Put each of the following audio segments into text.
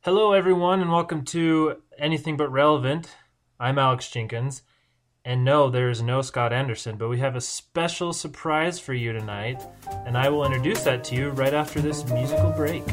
Hello, everyone, and welcome to Anything But Relevant. I'm Alex Jenkins, and no, there is no Scott Anderson, but we have a special surprise for you tonight, and I will introduce that to you right after this musical break.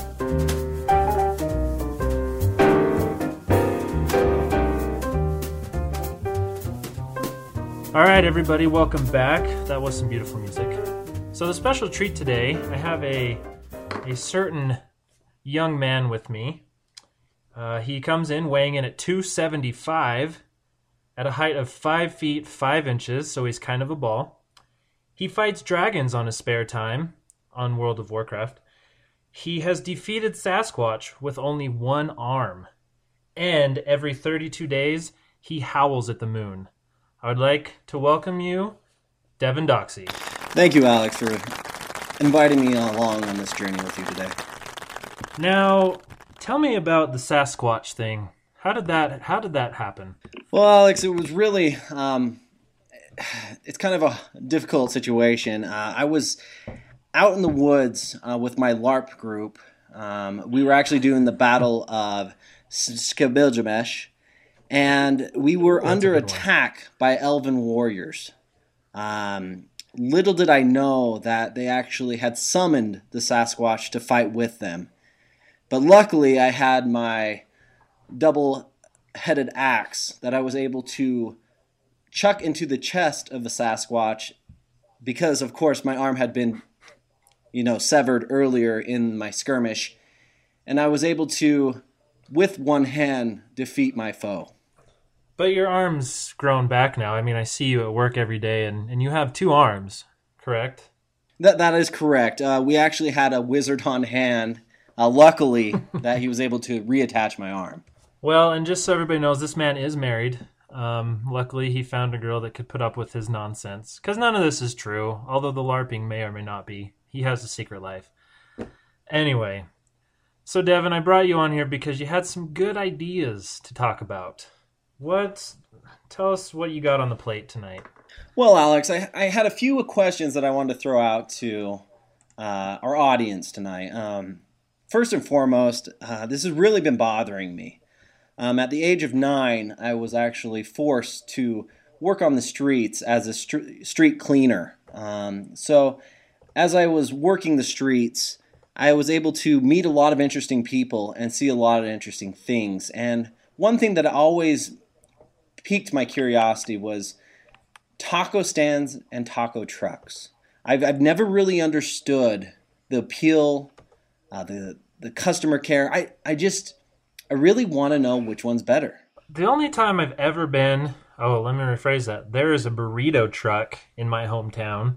All right, everybody, welcome back. That was some beautiful music. So the special treat today, I have a certain young man with me. He comes in weighing in at 275 at a height of 5 feet 5 inches, so he's kind of a ball. He fights dragons on his spare time on World of Warcraft. He has defeated Sasquatch with only one arm. And every 32 days, he howls at the moon. I would like to welcome you, Devin Doxey. Thank you, Alex, for inviting me along on this journey with you today. Now, tell me about the Sasquatch thing. How did that happen? Well, Alex, it was really, it's kind of a difficult situation. I was out in the woods with my LARP group. We were actually doing the Battle of Skabiljamesh, and we were under attack by elven warriors. Little did I know that they actually had summoned the Sasquatch to fight with them. But luckily, I had my double-headed axe that I was able to chuck into the chest of the Sasquatch because, of course, my arm had been, severed earlier in my skirmish. And I was able to, with one hand, defeat my foe. But your arm's grown back now. I mean, I see you at work every day, and you have two arms, correct? That is correct. We actually had a wizard on hand. Luckily, that he was able to reattach my arm. Well, and just so everybody knows, this man is married. Luckily, he found a girl that could put up with his nonsense. Because none of this is true, although the LARPing may or may not be. He has a secret life. Anyway, so Devin, I brought you on here because you had some good ideas to talk about. Tell us what you got on the plate tonight. Well, Alex, I had a few questions that I wanted to throw out to our audience tonight. First and foremost, this has really been bothering me. At the age of 9, I was actually forced to work on the streets as a street cleaner. So as I was working the streets, I was able to meet a lot of interesting people and see a lot of interesting things. And one thing that always piqued my curiosity was taco stands and taco trucks. I've never really understood the appeal, the customer care. I really want to know which one's better. The only time I've ever been, let me rephrase that. There is a burrito truck in my hometown,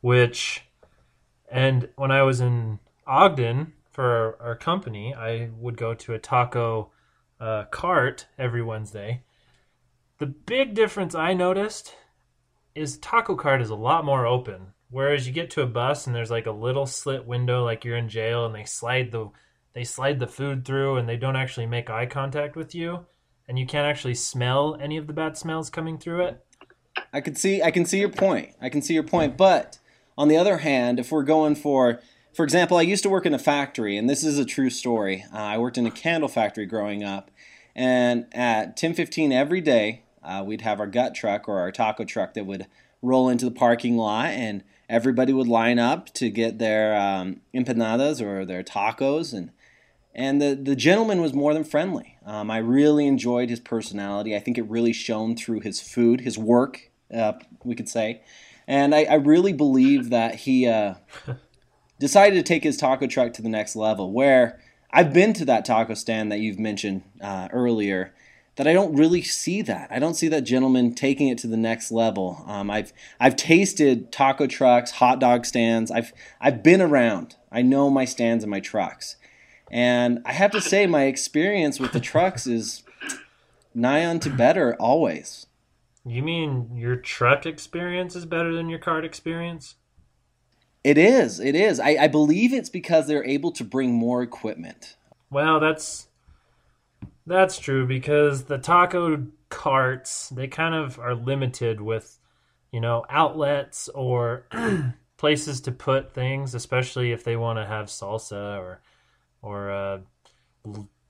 and when I was in Ogden for our company, I would go to a taco cart every Wednesday. The big difference I noticed is taco cart is a lot more open. Whereas you get to a bus and there's like a little slit window like you're in jail, and they slide the food through and they don't actually make eye contact with you, and you can't actually smell any of the bad smells coming through it. I can see your point. But on the other hand, if we're going for example, I used to work in a factory, and this is a true story. I worked in a candle factory growing up, and at 10:15 every day, we'd have our gut truck or our taco truck that would roll into the parking lot, and everybody would line up to get their empanadas or their tacos, and the gentleman was more than friendly. I really enjoyed his personality. I think it really shone through his food, his work, we could say. And I really believe that he decided to take his taco truck to the next level, where I've been to that taco stand that you've mentioned earlier, that I don't really see that. I don't see that gentleman taking it to the next level. I've tasted taco trucks, hot dog stands. I've been around. I know my stands and my trucks. And I have to say my experience with the trucks is nigh unto better always. You mean your truck experience is better than your cart experience? It is. I believe it's because they're able to bring more equipment. Well, that's true, because the taco carts, they kind of are limited with, outlets or places to put things, especially if they want to have salsa or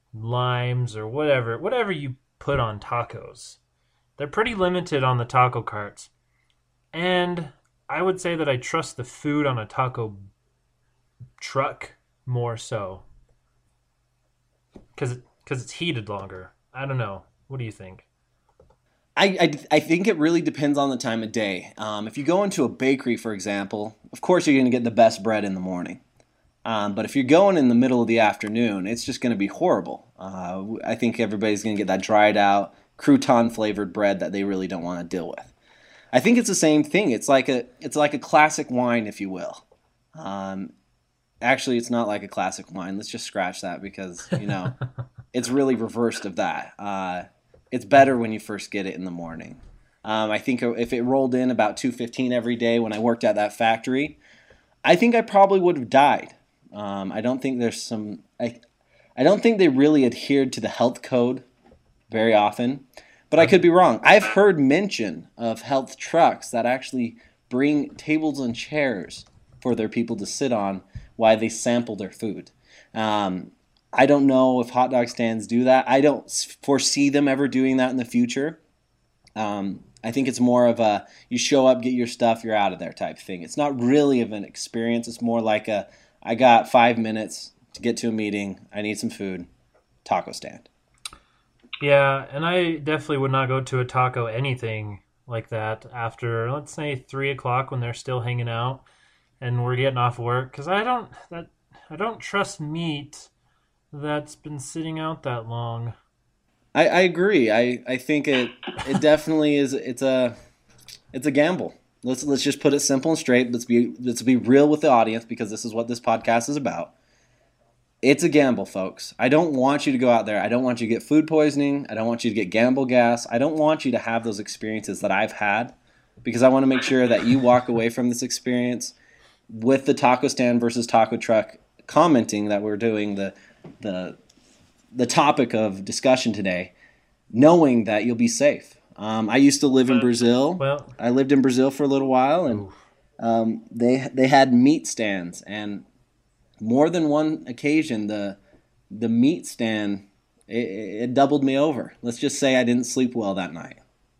limes or whatever you put on tacos. They're pretty limited on the taco carts. And I would say that I trust the food on a taco truck more so because it's heated longer. I don't know. What do you think? I think it really depends on the time of day. If you go into a bakery, for example, of course you're going to get the best bread in the morning. But if you're going in the middle of the afternoon, it's just going to be horrible. I think everybody's going to get that dried out, crouton flavored bread that they really don't want to deal with. I think it's the same thing. It's like a classic wine, if you will. Actually, it's not like a classic wine. Let's just scratch that because it's really reversed of that. It's better when you first get it in the morning. I think if it rolled in about 2:15 every day when I worked at that factory, I think I probably would have died. I don't think I don't think they really adhered to the health code very often, but I could be wrong. I've heard mention of health trucks that actually bring tables and chairs for their people to sit on while they sample their food. I don't know if hot dog stands do that. I don't foresee them ever doing that in the future. I think it's more of a you show up, get your stuff, you're out of there type thing. It's not really of an experience. It's more like I got 5 minutes to get to a meeting. I need some food. Taco stand. Yeah, and I definitely would not go to a taco anything like that after, let's say, 3 o'clock when they're still hanging out and we're getting off work because I don't trust meat that's been sitting out that long. I agree. I think it definitely is. It's a gamble. Let's just put it simple and straight. Let's be real with the audience because this is what this podcast is about. It's a gamble, folks. I don't want you to go out there. I don't want you to get food poisoning. I don't want you to get gamble gas. I don't want you to have those experiences that I've had because I want to make sure that you walk away from this experience with the taco stand versus taco truck commenting that we're doing the topic of discussion today, knowing that you'll be safe. I used to live in Brazil. Well, I lived in Brazil for a little while, and they had meat stands, and more than one occasion, the meat stand it doubled me over. Let's just say I didn't sleep well that night.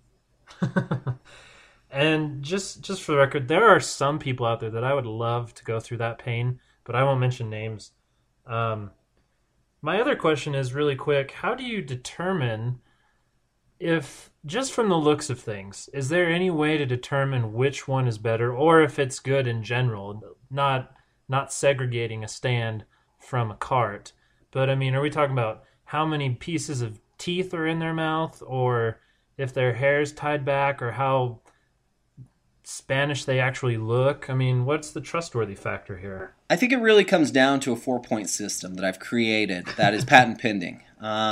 and just for the record, there are some people out there that I would love to go through that pain, but I won't mention names. My other question is really quick. How do you determine if, just from the looks of things, is there any way to determine which one is better or if it's good in general, not segregating a stand from a cart? But, I mean, are we talking about how many pieces of teeth are in their mouth or if their hair's tied back or how Spanish they actually look? I mean, what's the trustworthy factor here? I think it really comes down to a 4-point system that I've created that is patent pending.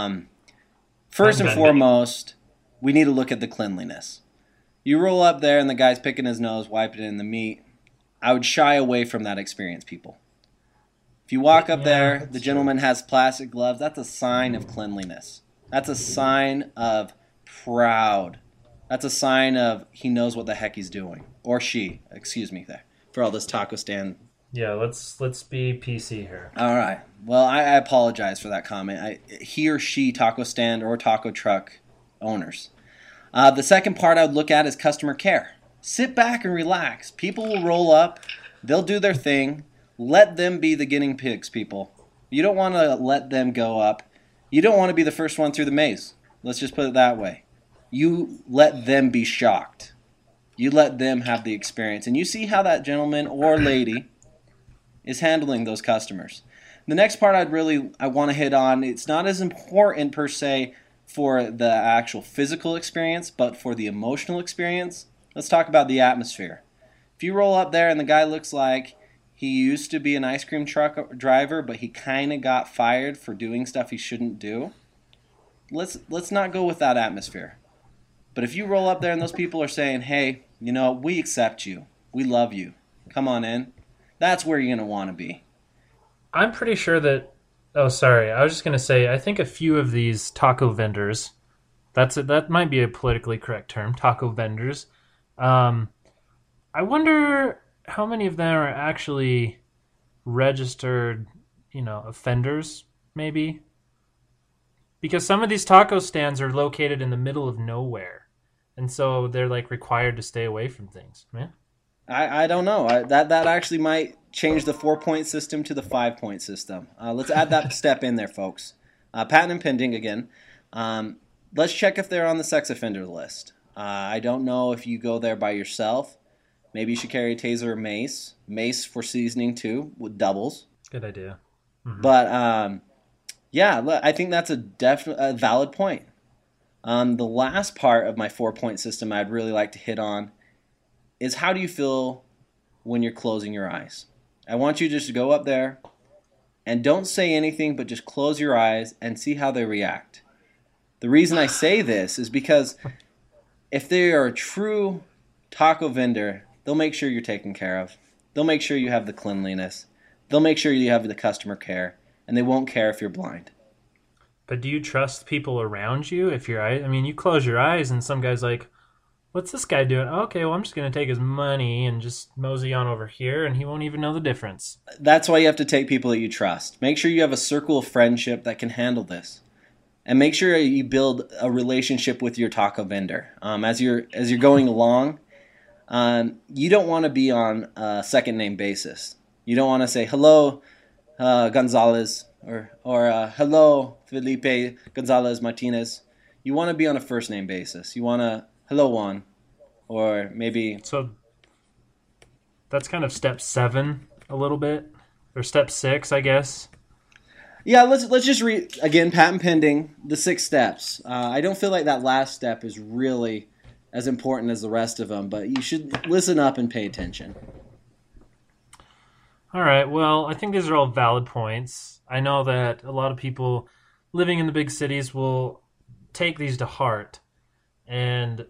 First and foremost, we need to look at the cleanliness. You roll up there and the guy's picking his nose, wiping it in the meat. I would shy away from that experience, people. If you walk up there, the gentleman has plastic gloves, that's a sign of cleanliness. That's a sign of proud. That's a sign of he knows what the heck he's doing. Or she, excuse me there, for all this taco stand. Yeah, let's be PC here. All right. Well, I apologize for that comment. He or she taco stand or taco truck owners. The second part I would look at is customer care. Sit back and relax. People will roll up. They'll do their thing. Let them be the guinea pigs, people. You don't want to let them go up. You don't want to be the first one through the maze. Let's just put it that way. You let them be shocked. You let them have the experience. And you see how that gentleman or lady is handling those customers. The next part I want to hit on, it's not as important per se for the actual physical experience, but for the emotional experience. Let's talk about the atmosphere. If you roll up there and the guy looks like he used to be an ice cream truck driver, but he kind of got fired for doing stuff he shouldn't do, let's not go with that atmosphere. But if you roll up there and those people are saying, hey, we accept you. We love you. Come on in. That's where you're going to want to be. I'm pretty sure that... Oh, sorry. I was just going to say, I think a few of these taco vendors, that might be a politically correct term, taco vendors. I wonder how many of them are actually registered, offenders, maybe. Because some of these taco stands are located in the middle of nowhere. And so they're like required to stay away from things, man. I don't know. That actually might change the 4-point system to the 5-point system. Let's add that step in there, folks. Patent and pending again. Let's check if they're on the sex offender list. I don't know if you go there by yourself. Maybe you should carry a taser or mace. Mace for seasoning too, with doubles. Good idea. Mm-hmm. But yeah, I think that's a valid point. The last part of my 4-point system I'd really like to hit on is how do you feel when you're closing your eyes? I want you just to go up there and don't say anything, but just close your eyes and see how they react. The reason I say this is because if they are a true taco vendor, they'll make sure you're taken care of. They'll make sure you have the cleanliness. They'll make sure you have the customer care, and they won't care if you're blind. But do you trust people around you if your eyes? I mean, you close your eyes and some guy's like, "What's this guy doing?" Okay, well, I'm just going to take his money and just mosey on over here, and he won't even know the difference. That's why you have to take people that you trust. Make sure you have a circle of friendship that can handle this. And make sure you build a relationship with your taco vendor. As you're going along, you don't want to be on a second name basis. You don't want to say, "Hello, Gonzalez," or "Hello, Felipe Gonzalez Martinez." You want to be on a first name basis. You want to, "Hello, Juan," or maybe. So that's kind of step 7 a little bit, or step 6, I guess. Yeah, let's just read again. Patent pending, the 6 steps. I don't feel like that last step is really as important as the rest of them, but you should listen up and pay attention. All right, well, I think these are all valid points. I know that a lot of people living in the big cities will take these to heart, and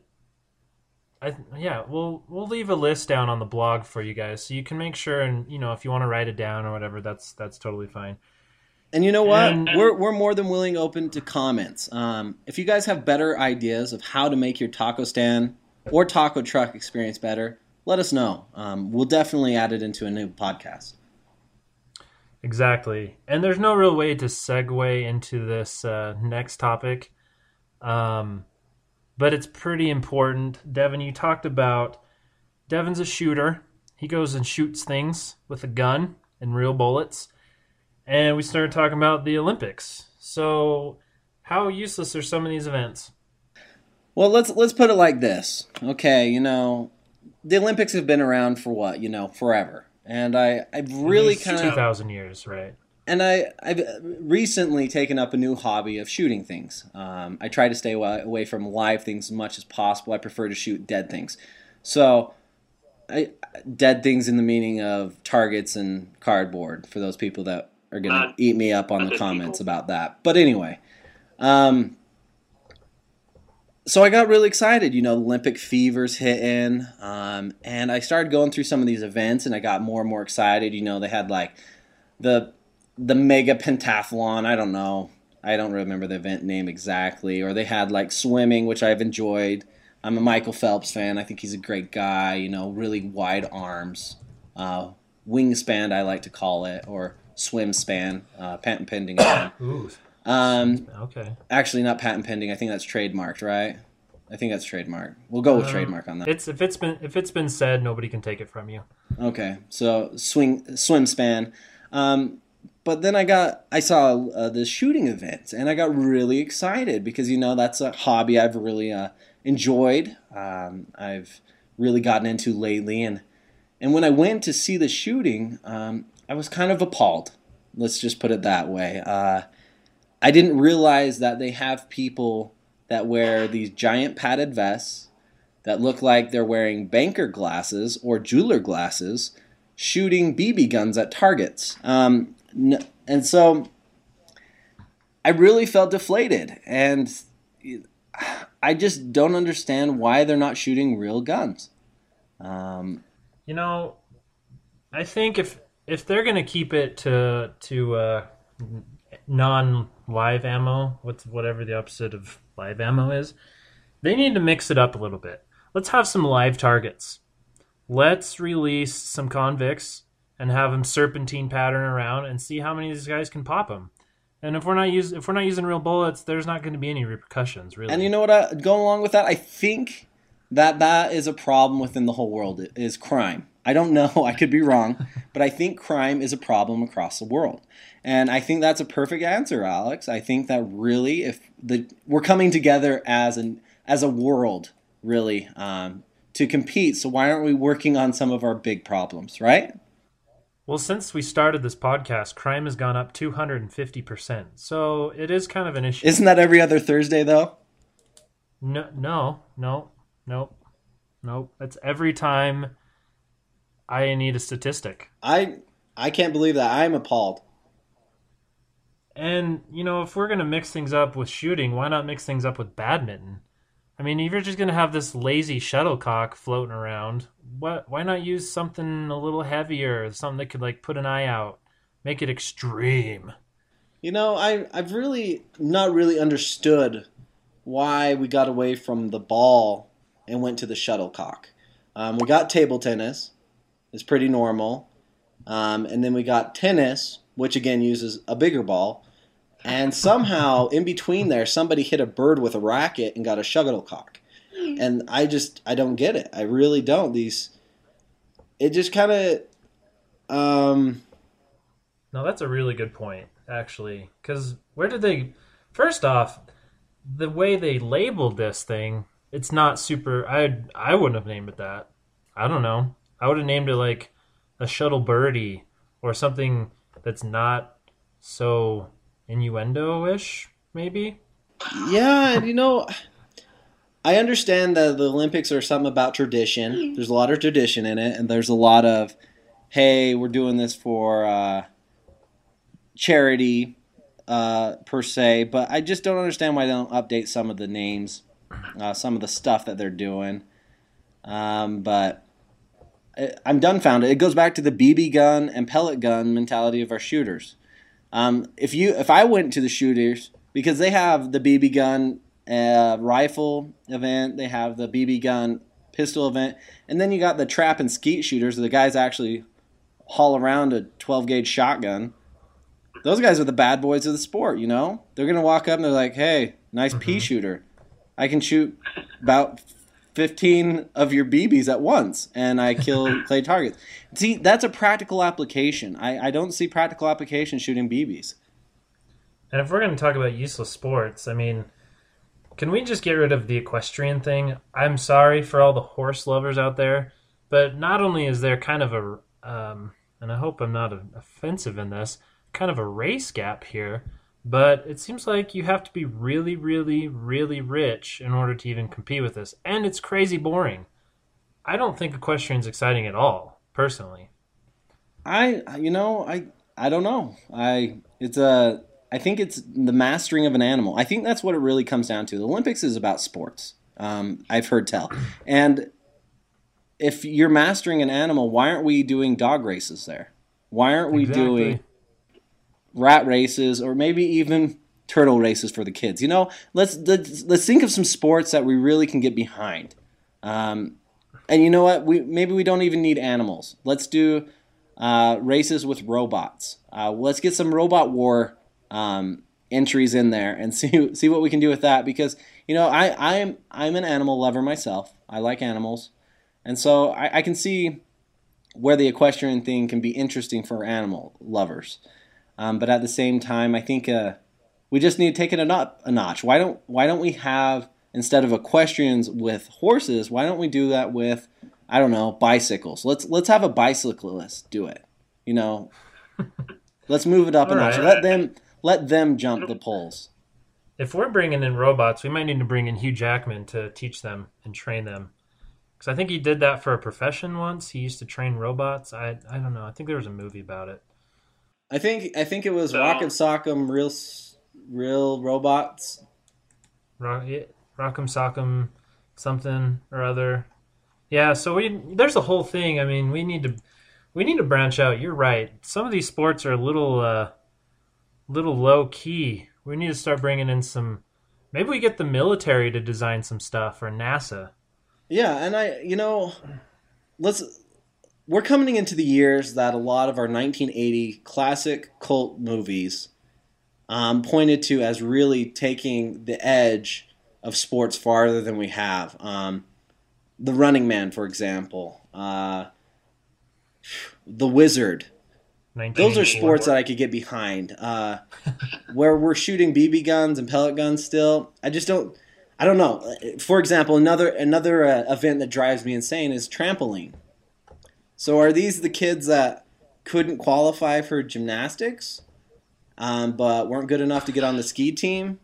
we'll leave a list down on the blog for you guys, so you can make sure, and if you want to write it down or whatever, that's totally fine. And you know what? We're more than willing open to comments. If you guys have better ideas of how to make your taco stand or taco truck experience better, let us know. We'll definitely add it into a new podcast. Exactly. And there's no real way to segue into this next topic, but it's pretty important. Devin, you talked about Devin's a shooter. He goes and shoots things with a gun and real bullets. And we started talking about the Olympics. So how useless are some of these events? Well, let's put it like this. Okay, the Olympics have been around for what, forever. And I've really kind of 2,000 years, right? And I've recently taken up a new hobby of shooting things. I try to stay away from live things as much as possible. I prefer to shoot dead things. So dead things in the meaning of targets and cardboard for those people that are going to eat me up on the comments about that. But anyway, so I got really excited. Olympic fever's hitting, and I started going through some of these events, and I got more and more excited. They had like the mega pentathlon. I don't know. I don't remember the event name exactly. Or they had like swimming, which I've enjoyed. I'm a Michael Phelps fan. I think he's a great guy. Really wide arms, wingspan I like to call it, or swim span, patent pending again. Ooh. Okay. Actually, not patent pending. I think that's trademarked, right? I think that's trademarked. We'll go with trademark on that. If it's been said, nobody can take it from you. Okay, so swim span. But then I saw the shooting event, and I got really excited because that's a hobby I've really enjoyed. I've really gotten into lately, and when I went to see the shooting, I was kind of appalled. Let's just put it that way. I didn't realize that they have people that wear these giant padded vests that look like they're wearing banker glasses or jeweler glasses shooting BB guns at targets. And so I really felt deflated. And I just don't understand why they're not shooting real guns. I think if they're going to keep it to non-live ammo, whatever the opposite of live ammo is, they need to mix it up a little bit. Let's have some live targets. Let's release some convicts and have them serpentine pattern around and see how many of these guys can pop them. And if we're not using real bullets, there's not going to be any repercussions, really. And you know what? Going along with that, I think that is a problem within the whole world is crime. I don't know. I could be wrong, but I think crime is a problem across the world, and I think that's a perfect answer, Alex. I think that really, if we're coming together as a world, really, to compete. So why aren't we working on some of our big problems, right? Well, since we started this podcast, crime has gone up 250%. So it is kind of an issue. Isn't that every other Thursday, though? No. That's every time I need a statistic. I can't believe that. I'm appalled. And, if we're going to mix things up with shooting, why not mix things up with badminton? I mean, if you're just going to have this lazy shuttlecock floating around, why not use something a little heavier, something that could, put an eye out, make it extreme? I've really not really understood why we got away from the ball and went to the shuttlecock. We got table tennis. It's pretty normal. And then we got tennis, which again uses a bigger ball. And somehow, in between there, somebody hit a bird with a racket and got a shuttlecock. And I don't get it. I really don't. It just kind of... No, that's a really good point, actually. Because first off, the way they labeled this thing, it's not super... I wouldn't have named it that. I don't know. I would have named it a shuttle birdie or something that's not so innuendo-ish, maybe? Yeah, I understand that the Olympics are something about tradition. There's a lot of tradition in it, and there's a lot of, hey, we're doing this for charity, per se, but I just don't understand why they don't update some of the names, some of the stuff that they're doing. But I'm dumbfounded. It goes back to the BB gun and pellet gun mentality of our shooters. If I went to the shooters, because they have the BB gun rifle event, they have the BB gun pistol event, and then you got the trap and skeet shooters, the guys actually haul around a 12-gauge shotgun. Those guys are the bad boys of the sport, They're going to walk up and they're like, hey, nice pea shooter. I can shoot about 15 of your BBs at once, and I kill clay targets. See, that's a practical application. I don't see practical application shooting BBs. And if we're going to talk about useless sports, I mean, can we just get rid of the equestrian thing? I'm sorry for all the horse lovers out there, but not only is there kind of and I hope I'm not offensive in this, kind of a race gap here, but it seems like you have to be really, really, really rich in order to even compete with this. And it's crazy boring. I don't think equestrian's exciting at all, personally. I don't know. I think it's the mastering of an animal. I think that's what it really comes down to. The Olympics is about sports. I've heard tell. And if you're mastering an animal, why aren't we doing dog races there? Why aren't we doing rat races, or maybe even turtle races for the kids? Let's think of some sports that we really can get behind. And you know what? Maybe we don't even need animals. Let's do races with robots. Let's get some robot war entries in there and see what we can do with that. Because I'm an animal lover myself. I like animals, and so I can see where the equestrian thing can be interesting for animal lovers. But at the same time, I think we just need to take it up a notch. Why don't we have, instead of equestrians with horses, why don't we do that with, I don't know, bicycles? Let's have a bicyclist do it. Let's move it up a notch. Right. Let them jump the poles. If we're bringing in robots, we might need to bring in Hugh Jackman to teach them and train them. Because I think he did that for a profession once. He used to train robots. I don't know. I think there was a movie about it. I think it was Rock'em Sock'em Real Robots. Rock'em Sock'em something or other. Yeah, so there's a whole thing. I mean, we need to branch out. You're right. Some of these sports are a little low key. We need to start bringing in some. Maybe we get the military to design some stuff, or NASA. Yeah, and we're coming into the years that a lot of our 1980 classic cult movies pointed to as really taking the edge of sports farther than we have. The Running Man, for example, the Wizard. Those are sports that I could get behind. Where we're shooting BB guns and pellet guns still, I don't know. For example, another event that drives me insane is trampoline. So are these the kids that couldn't qualify for gymnastics, but weren't good enough to get on the ski team?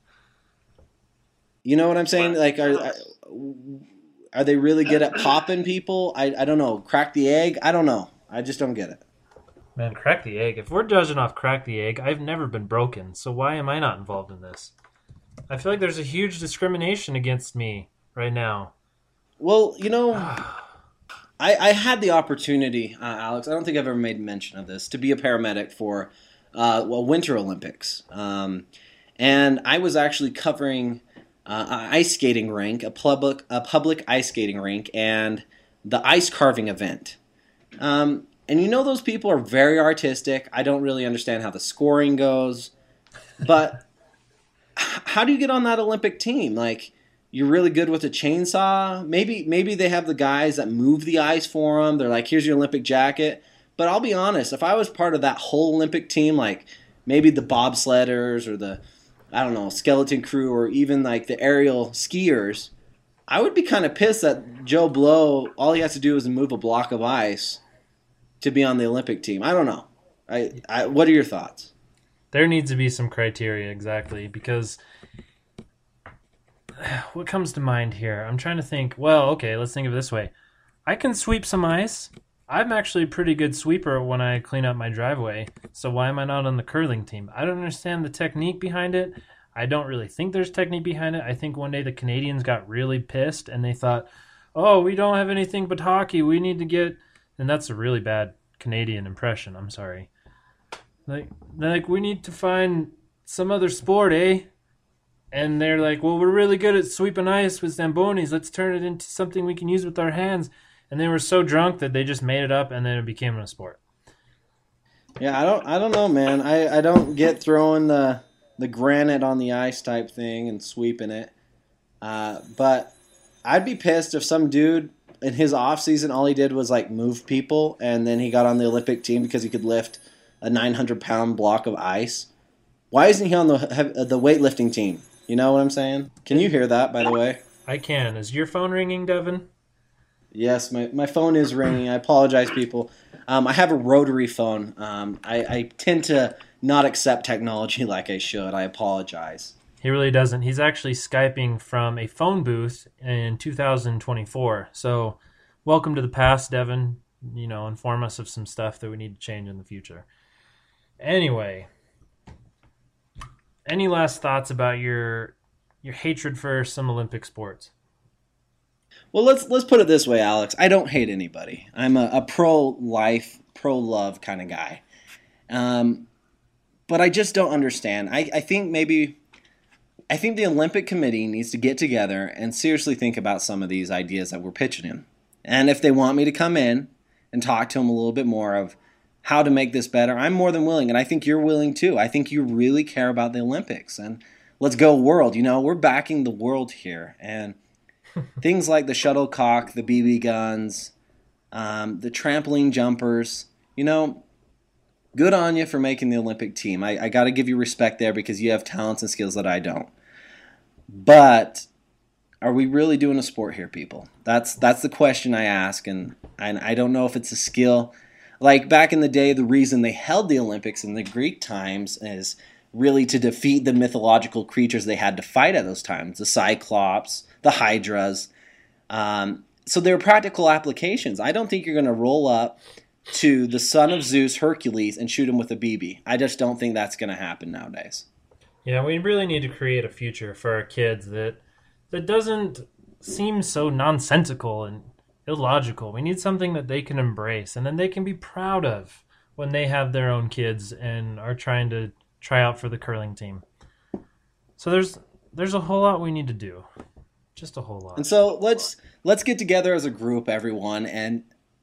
You know what I'm saying? Like, are they really good at popping people? I don't know. Crack the egg? I don't know. I just don't get it. Man, crack the egg. If we're judging off crack the egg, I've never been broken, so why am I not involved in this? I feel like there's a huge discrimination against me right now. Well, you know, I had the opportunity, Alex, I don't think I've ever made mention of this, to be a paramedic for Winter Olympics. And I was actually covering an ice skating rink, a public ice skating rink, and the ice carving event. And you know those people are very artistic. I don't really understand how the scoring goes. But how do you get on that Olympic team? Like, you're really good with a chainsaw. Maybe they have the guys that move the ice for them. They're like, here's your Olympic jacket. But I'll be honest, if I was part of that whole Olympic team, like maybe the bobsledders or the, I don't know, skeleton crew or even like the aerial skiers, I would be kind of pissed that Joe Blow, all he has to do is move a block of ice to be on the Olympic team. I don't know. What are your thoughts? There needs to be some criteria, exactly, because what comes to mind here? I'm trying to think, well, okay, let's think of it this way. I can sweep some ice. I'm actually a pretty good sweeper when I clean up my driveway, so why am I not on the curling team? I don't understand the technique behind it. I don't really think there's technique behind it. I think one day the Canadians got really pissed, and they thought, oh, we don't have anything but hockey. We need to get... And that's a really bad Canadian impression. I'm sorry. Like, we need to find some other sport, eh? And they're like, well, we're really good at sweeping ice with Zambonis. Let's turn it into something we can use with our hands. And they were so drunk that they just made it up, and then it became a sport. Yeah, I don't know, man. I don't get throwing the granite on the ice type thing and sweeping it. But I'd be pissed if some dude in his off season, all he did was like move people, and then he got on the Olympic team because he could lift a 900-pound block of ice. Why isn't he on the weightlifting team? You know what I'm saying? Can you hear that, by the way? I can. Is your phone ringing, Devin? Yes, my phone is ringing. I apologize, people. I have a rotary phone. I tend to not accept technology like I should. I apologize. He really doesn't. He's actually Skyping from a phone booth in 2024. So welcome to the past, Devin. You know, inform us of some stuff that we need to change in the future. Anyway, any last thoughts about your hatred for some Olympic sports? Well, let's put it this way, Alex. I don't hate anybody. I'm a pro-life, pro-love kind of guy. But I just don't understand. I think the Olympic Committee needs to get together and seriously think about some of these ideas that we're pitching in. And if they want me to come in and talk to them a little bit more of how to make this better, I'm more than willing. And I think you're willing too. I think you really care about the Olympics. And let's go world. You know, we're backing the world here. And things like the shuttlecock, the BB guns, the trampoline jumpers, you know, good on you for making the Olympic team. I got to give you respect there because you have talents and skills that I don't. But are we really doing a sport here, people? That's the question I ask, and I don't know if it's a skill. Like back in the day, the reason they held the Olympics in the Greek times is really to defeat the mythological creatures they had to fight at those times, the Cyclops, the Hydras. So there are practical applications. I don't think you're going to roll up to the son of Zeus, Hercules, and shoot him with a BB. I just don't think that's going to happen nowadays. Yeah, we really need to create a future for our kids that doesn't seem so nonsensical and illogical. We need something that they can embrace and then they can be proud of when they have their own kids and are trying to try out for the curling team. So there's a whole lot we need to do. Just a whole lot. And so let's get together as a group, everyone, and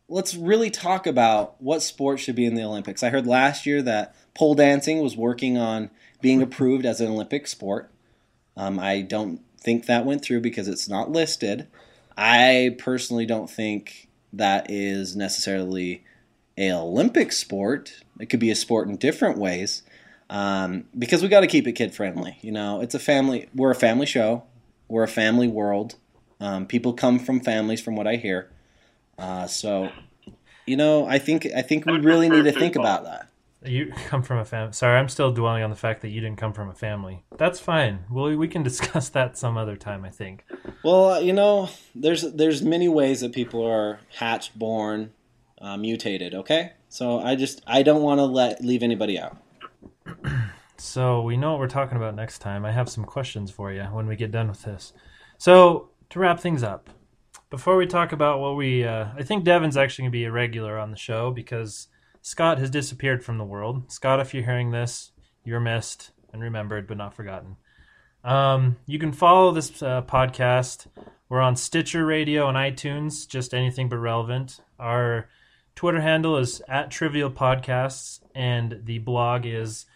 let's really talk about what sport should be in the Olympics. I heard last year that pole dancing was working on being approved as an Olympic sport. I don't think that went through because it's not listed. I personally don't think that is necessarily an Olympic sport. It could be a sport in different ways because we got to keep it kid friendly. It's a family. We're a family show. We're a family world. People come from families, from what I hear. So, I think we really need to think about that. You come from a family. Sorry, I'm still dwelling on the fact that you didn't come from a family. That's fine. Well, we can discuss that some other time, I think. Well, there's many ways that people are hatched, born, mutated. Okay, so I don't want to leave anybody out. So we know what we're talking about next time. I have some questions for you when we get done with this. So to wrap things up, before we talk about what I think Devin's actually going to be a regular on the show because Scott has disappeared from the world. Scott, if you're hearing this, you're missed and remembered, but not forgotten. You can follow this podcast. We're on Stitcher Radio and iTunes, just anything but relevant. Our Twitter handle is @TrivialPodcasts, and the blog is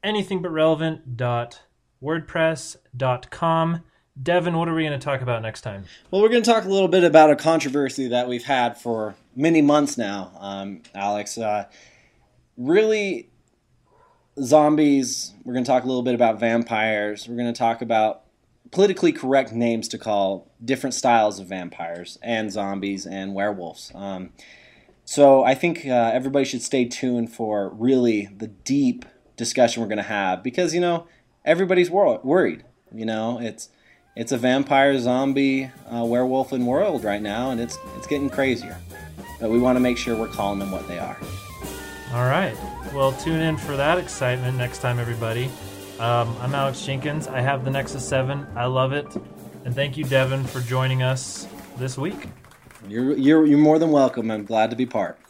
anythingbutRelevant.wordpress.com. Devin, what are we going to talk about next time? Well, we're going to talk a little bit about a controversy that we've had for many months now, Alex. Really, zombies. We're going to talk a little bit about vampires. We're going to talk about politically correct names to call different styles of vampires and zombies and werewolves. So I think everybody should stay tuned for really the deep discussion we're going to have because, everybody's worried. It's a vampire, zombie, werewolf in world right now, and it's getting crazier. But we want to make sure we're calling them what they are. All right. Well, tune in for that excitement next time, everybody. I'm Alex Jenkins. I have the Nexus 7. I love it. And thank you, Devin, for joining us this week. You're more than welcome. I'm glad to be part.